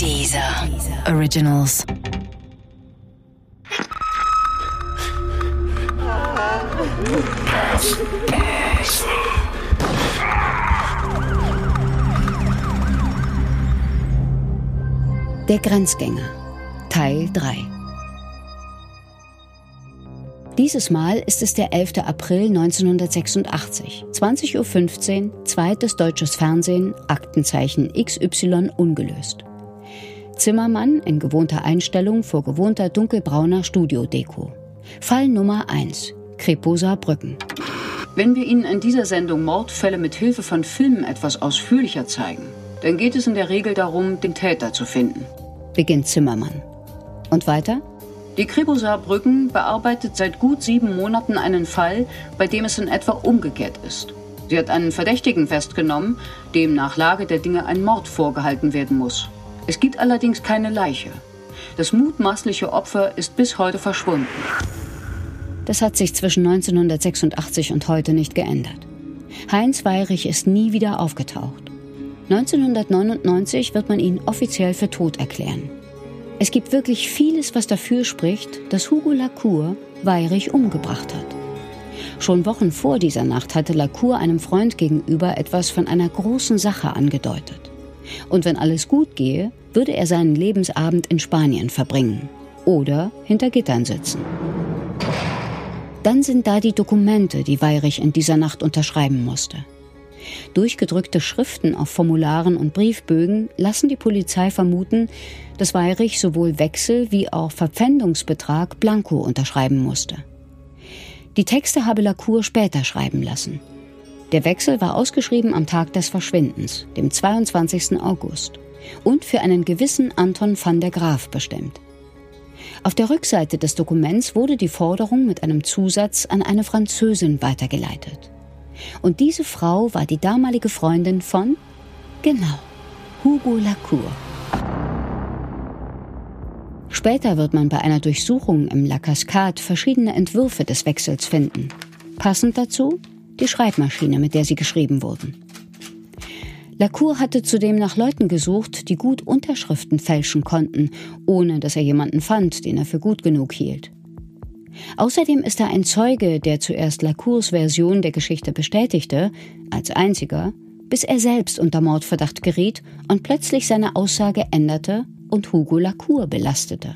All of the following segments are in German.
Deezer Originals. Der Grenzgänger, Teil 3. Dieses Mal ist es der 11. April 1986, 20:15 Uhr, zweites deutsches Fernsehen, Aktenzeichen XY ungelöst. Zimmermann in gewohnter Einstellung vor gewohnter dunkelbrauner Studiodeko. Fall Nummer 1, Kripo Saarbrücken. Wenn wir Ihnen in dieser Sendung Mordfälle mit Hilfe von Filmen etwas ausführlicher zeigen, dann geht es in der Regel darum, den Täter zu finden, beginnt Zimmermann. Und weiter? Die Kripo Saarbrücken bearbeitet seit gut 7 Monaten einen Fall, bei dem es in etwa umgekehrt ist. Sie hat einen Verdächtigen festgenommen, dem nach Lage der Dinge ein Mord vorgehalten werden muss. Es gibt allerdings keine Leiche. Das mutmaßliche Opfer ist bis heute verschwunden. Das hat sich zwischen 1986 und heute nicht geändert. Heinz Weyrich ist nie wieder aufgetaucht. 1999 wird man ihn offiziell für tot erklären. Es gibt wirklich vieles, was dafür spricht, dass Hugo Lacour Weyrich umgebracht hat. Schon Wochen vor dieser Nacht hatte Lacour einem Freund gegenüber etwas von einer großen Sache angedeutet. Und wenn alles gut gehe, würde er seinen Lebensabend in Spanien verbringen oder hinter Gittern sitzen. Dann sind da die Dokumente, die Weyrich in dieser Nacht unterschreiben musste. Durchgedrückte Schriften auf Formularen und Briefbögen lassen die Polizei vermuten, dass Weyrich sowohl Wechsel- wie auch Verpfändungsbetrag blanko unterschreiben musste. Die Texte habe Lacour später schreiben lassen. Der Wechsel war ausgeschrieben am Tag des Verschwindens, dem 22. August, und für einen gewissen Anton van der Graaf bestimmt. Auf der Rückseite des Dokuments wurde die Forderung mit einem Zusatz an eine Französin weitergeleitet. Und diese Frau war die damalige Freundin von, genau, Hugo Lacour. Später wird man bei einer Durchsuchung im La Cascade verschiedene Entwürfe des Wechsels finden. Passend dazu die Schreibmaschine, mit der sie geschrieben wurden. Lacour hatte zudem nach Leuten gesucht, die gut Unterschriften fälschen konnten, ohne dass er jemanden fand, den er für gut genug hielt. Außerdem ist er ein Zeuge, der zuerst Lacours Version der Geschichte bestätigte, als einziger, bis er selbst unter Mordverdacht geriet und plötzlich seine Aussage änderte und Hugo Lacour belastete.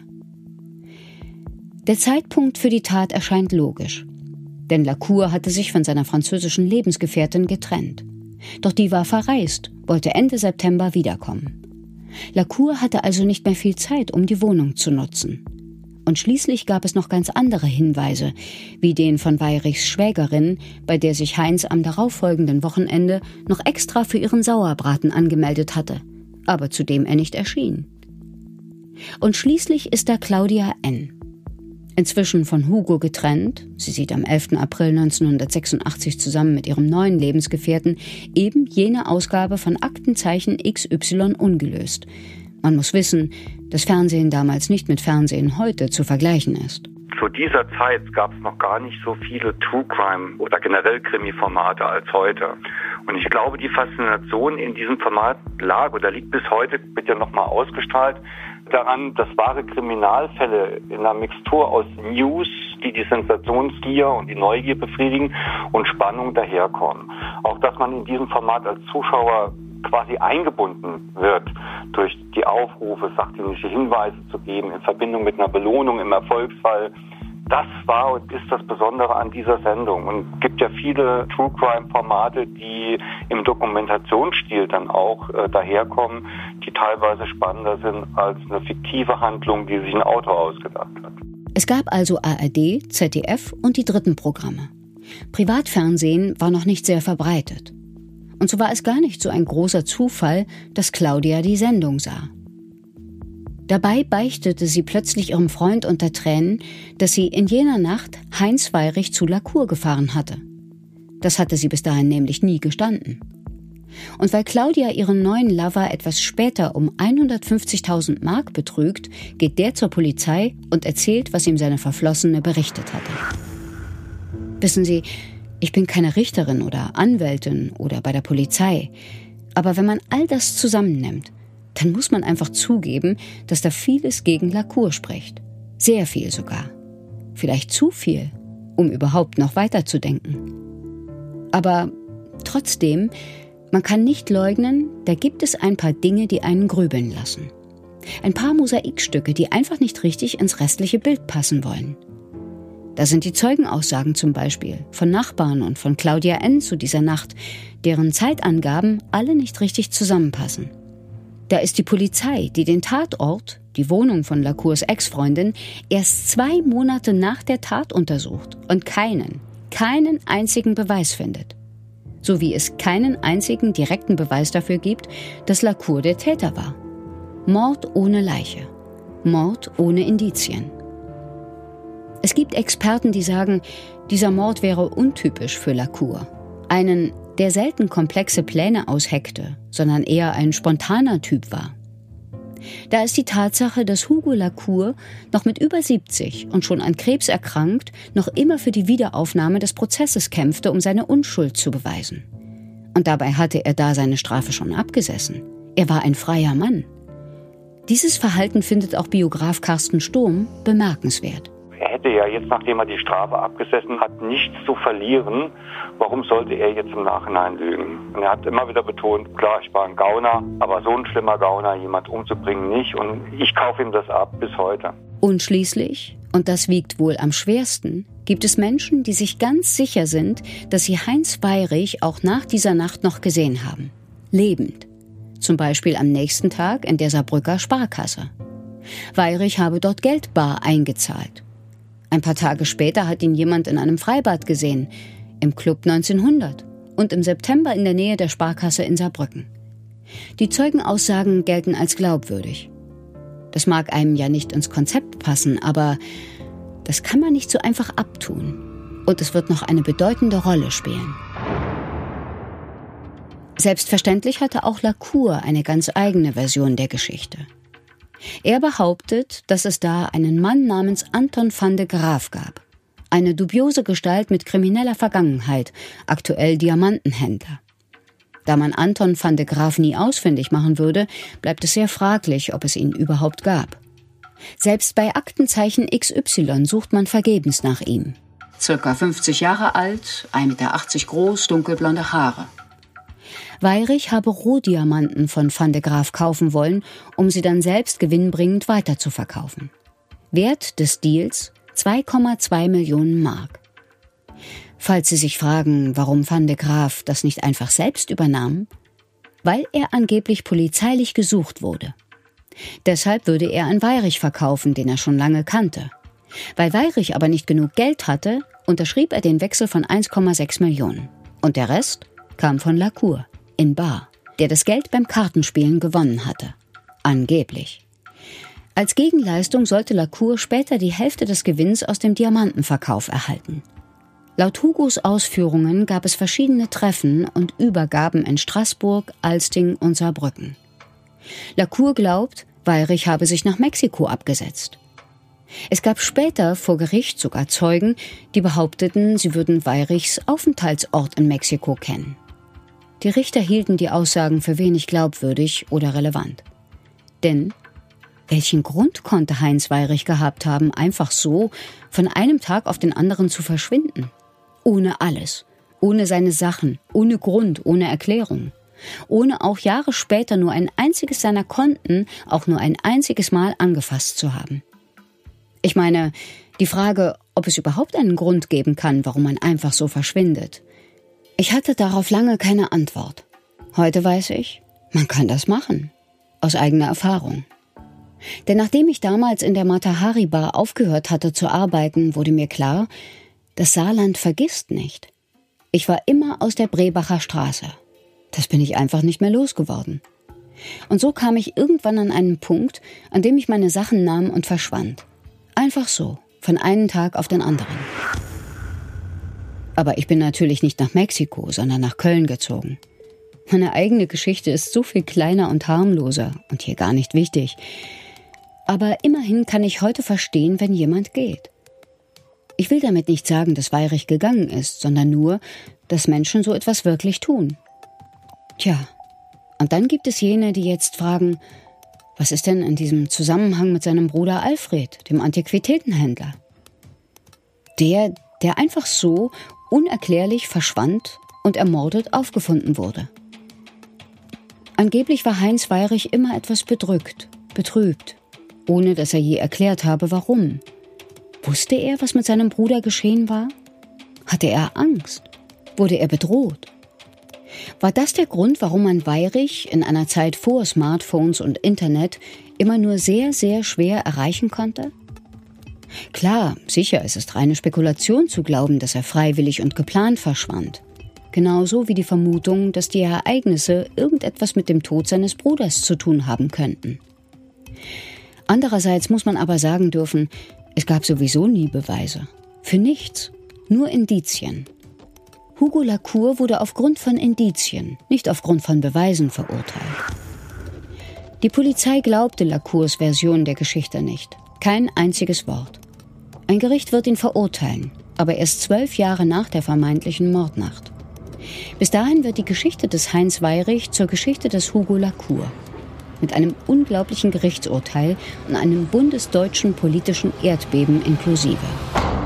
Der Zeitpunkt für die Tat erscheint logisch, denn Lacour hatte sich von seiner französischen Lebensgefährtin getrennt. Doch die war verreist, wollte Ende September wiederkommen. Lacour hatte also nicht mehr viel Zeit, um die Wohnung zu nutzen. Und schließlich gab es noch ganz andere Hinweise, wie den von Weyrichs Schwägerin, bei der sich Heinz am darauffolgenden Wochenende noch extra für ihren Sauerbraten angemeldet hatte, aber zu dem er nicht erschien. Und schließlich ist da Claudia N. Inzwischen von Hugo getrennt, sie sieht am 11. April 1986 zusammen mit ihrem neuen Lebensgefährten eben jene Ausgabe von Aktenzeichen XY ungelöst. Man muss wissen, dass Fernsehen damals nicht mit Fernsehen heute zu vergleichen ist. Zu dieser Zeit gab es noch gar nicht so viele True Crime oder generell Krimi-Formate als heute. Und ich glaube, die Faszination in diesem Format lag oder liegt bis heute, wird ja nochmal ausgestrahlt, daran, dass wahre Kriminalfälle in einer Mixtur aus News, die Sensationsgier und die Neugier befriedigen, und Spannung daherkommen. Auch dass man in diesem Format als Zuschauer quasi eingebunden wird durch die Aufrufe, sachdienliche Hinweise zu geben in Verbindung mit einer Belohnung im Erfolgsfall. Das war und ist das Besondere an dieser Sendung. Und es gibt ja viele True-Crime-Formate, die im Dokumentationsstil dann auch daherkommen, die teilweise spannender sind als eine fiktive Handlung, die sich ein Autor ausgedacht hat. Es gab also ARD, ZDF und die dritten Programme. Privatfernsehen war noch nicht sehr verbreitet. Und so war es gar nicht so ein großer Zufall, dass Claudia die Sendung sah. Dabei beichtete sie plötzlich ihrem Freund unter Tränen, dass sie in jener Nacht Heinz Weyrich zu Lacour gefahren hatte. Das hatte sie bis dahin nämlich nie gestanden. Und weil Claudia ihren neuen Lover etwas später um 150.000 Mark betrügt, geht der zur Polizei und erzählt, was ihm seine Verflossene berichtet hatte. Wissen Sie, ich bin keine Richterin oder Anwältin oder bei der Polizei. Aber wenn man all das zusammennimmt, dann muss man einfach zugeben, dass da vieles gegen Lacour spricht. Sehr viel sogar. Vielleicht zu viel, um überhaupt noch weiterzudenken. Aber trotzdem, man kann nicht leugnen, da gibt es ein paar Dinge, die einen grübeln lassen. Ein paar Mosaikstücke, die einfach nicht richtig ins restliche Bild passen wollen. Da sind die Zeugenaussagen zum Beispiel von Nachbarn und von Claudia N. zu dieser Nacht, deren Zeitangaben alle nicht richtig zusammenpassen. Da ist die Polizei, die den Tatort, die Wohnung von Lacours Ex-Freundin, erst 2 Monate nach der Tat untersucht und keinen einzigen Beweis findet. So wie es keinen einzigen direkten Beweis dafür gibt, dass Lacour der Täter war. Mord ohne Leiche. Mord ohne Indizien. Es gibt Experten, die sagen, dieser Mord wäre untypisch für Lacour. Einen, der selten komplexe Pläne ausheckte, sondern eher ein spontaner Typ war. Da ist die Tatsache, dass Hugo Lacour noch mit über 70 und schon an Krebs erkrankt, noch immer für die Wiederaufnahme des Prozesses kämpfte, um seine Unschuld zu beweisen. Und dabei hatte er da seine Strafe schon abgesessen. Er war ein freier Mann. Dieses Verhalten findet auch Biograf Carsten Sturm bemerkenswert. Er hätte ja jetzt, nachdem er die Strafe abgesessen hat, nichts zu verlieren. Warum sollte er jetzt im Nachhinein lügen? Und er hat immer wieder betont, klar, ich war ein Gauner, aber so ein schlimmer Gauner, jemand umzubringen, nicht. Und ich kaufe ihm das ab bis heute. Und schließlich, und das wiegt wohl am schwersten, gibt es Menschen, die sich ganz sicher sind, dass sie Heinz Weyrich auch nach dieser Nacht noch gesehen haben. Lebend. Zum Beispiel am nächsten Tag in der Saarbrücker Sparkasse. Weyrich habe dort Geld bar eingezahlt. Ein paar Tage später hat ihn jemand in einem Freibad gesehen, im Club 1900 und im September in der Nähe der Sparkasse in Saarbrücken. Die Zeugenaussagen gelten als glaubwürdig. Das mag einem ja nicht ins Konzept passen, aber das kann man nicht so einfach abtun. Und es wird noch eine bedeutende Rolle spielen. Selbstverständlich hatte auch Lacour eine ganz eigene Version der Geschichte. Er behauptet, dass es da einen Mann namens Anton van de Graaf gab. Eine dubiose Gestalt mit krimineller Vergangenheit, aktuell Diamantenhändler. Da man Anton van de Graaf nie ausfindig machen würde, bleibt es sehr fraglich, ob es ihn überhaupt gab. Selbst bei Aktenzeichen XY sucht man vergebens nach ihm. Circa 50 Jahre alt, 1,80 Meter groß, dunkelblonde Haare. Weyrich habe Rohdiamanten von van de Graaf kaufen wollen, um sie dann selbst gewinnbringend weiterzuverkaufen. Wert des Deals 2,2 Millionen Mark. Falls Sie sich fragen, warum van de Graaf das nicht einfach selbst übernahm, weil er angeblich polizeilich gesucht wurde. Deshalb würde er an Weyrich verkaufen, den er schon lange kannte. Weil Weyrich aber nicht genug Geld hatte, unterschrieb er den Wechsel von 1,6 Millionen. Und der Rest kam von Lacour in bar, der das Geld beim Kartenspielen gewonnen hatte. Angeblich. Als Gegenleistung sollte Lacour später die Hälfte des Gewinns aus dem Diamantenverkauf erhalten. Laut Hugos Ausführungen gab es verschiedene Treffen und Übergaben in Straßburg, Alsting und Saarbrücken. Lacour glaubt, Weyrich habe sich nach Mexiko abgesetzt. Es gab später vor Gericht sogar Zeugen, die behaupteten, sie würden Weyrichs Aufenthaltsort in Mexiko kennen. Die Richter hielten die Aussagen für wenig glaubwürdig oder relevant. Denn welchen Grund konnte Heinz Weyrich gehabt haben, einfach so von einem Tag auf den anderen zu verschwinden? Ohne alles, ohne seine Sachen, ohne Grund, ohne Erklärung. Ohne auch Jahre später nur ein einziges seiner Konten auch nur ein einziges Mal angefasst zu haben. Ich meine, die Frage, ob es überhaupt einen Grund geben kann, warum man einfach so verschwindet. Ich hatte darauf lange keine Antwort. Heute weiß ich, man kann das machen. Aus eigener Erfahrung. Denn nachdem ich damals in der Mata-Hari Bar aufgehört hatte zu arbeiten, wurde mir klar, das Saarland vergisst nicht. Ich war immer aus der Brebacher Straße. Das bin ich einfach nicht mehr losgeworden. Und so kam ich irgendwann an einen Punkt, an dem ich meine Sachen nahm und verschwand. Einfach so, von einem Tag auf den anderen. Aber ich bin natürlich nicht nach Mexiko, sondern nach Köln gezogen. Meine eigene Geschichte ist so viel kleiner und harmloser und hier gar nicht wichtig. Aber immerhin kann ich heute verstehen, wenn jemand geht. Ich will damit nicht sagen, dass Weyrich gegangen ist, sondern nur, dass Menschen so etwas wirklich tun. Tja, Und dann gibt es jene, die jetzt fragen, was ist denn in diesem Zusammenhang mit seinem Bruder Alfred, dem Antiquitätenhändler? Der einfach so unerklärlich verschwand und ermordet aufgefunden wurde. Angeblich war Heinz Weyrich immer etwas bedrückt, betrübt, ohne dass er je erklärt habe, warum. Wusste er, was mit seinem Bruder geschehen war? Hatte er Angst? Wurde er bedroht? War das der Grund, warum man Weyrich in einer Zeit vor Smartphones und Internet immer nur sehr, sehr schwer erreichen konnte? Klar, sicher, es ist reine Spekulation zu glauben, dass er freiwillig und geplant verschwand. Genauso wie die Vermutung, dass die Ereignisse irgendetwas mit dem Tod seines Bruders zu tun haben könnten. Andererseits muss man aber sagen dürfen, es gab sowieso nie Beweise. Für nichts. Nur Indizien. Hugo Lacour wurde aufgrund von Indizien, nicht aufgrund von Beweisen verurteilt. Die Polizei glaubte Lacours Version der Geschichte nicht. Kein einziges Wort. Ein Gericht wird ihn verurteilen, aber erst 12 Jahre nach der vermeintlichen Mordnacht. Bis dahin wird die Geschichte des Heinz Weyrich zur Geschichte des Hugo Lacour. Mit einem unglaublichen Gerichtsurteil und einem bundesdeutschen politischen Erdbeben inklusive.